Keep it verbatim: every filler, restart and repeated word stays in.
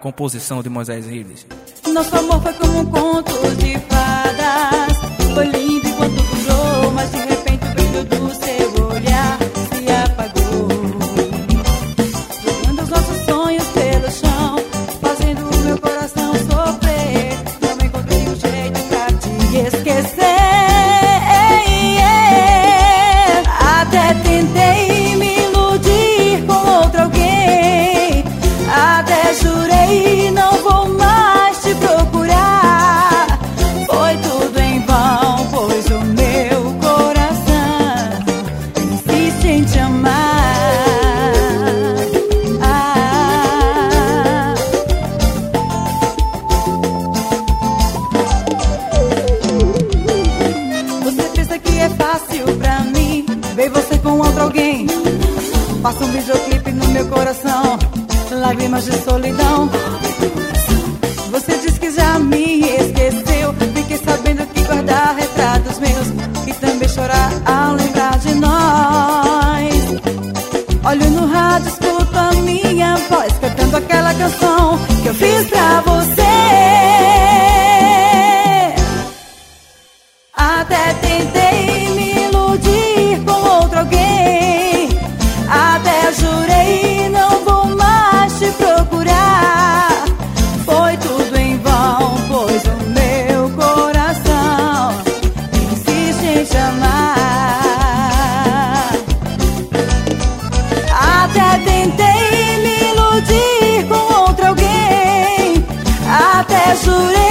composição de Moisés Rives. Nosso amor foi como um conto de fadas. Foi lindo enquanto durou, mas de repente o brilho do seu olhar se apagou, jogando os nossos sonhos pelo chão, fazendo o meu coração sofrer. Não encontrei um jeito pra te esquecer. Até tentei me iludir com outro alguém, até jurei não vou mais te procurar. Foi tudo em vão, pois o meu coração insiste em te amar. Ah. Você pensa que é fácil pra mim ver você com outro alguém? Faça um videoclipe no meu coração, lágrimas de solidão. Você diz que já me esqueceu, fiquei sabendo que guardar retratos meus e também chorar ao lembrar de nós. Olho no rádio, escuto a minha voz cantando aquela canção que eu fiz pra você. Até tentei me iludir com outro alguém, até jurei não vou mais te procurar. Foi tudo em vão, pois o meu coração insiste em te amar. Até tentei me iludir com outro alguém, até jurei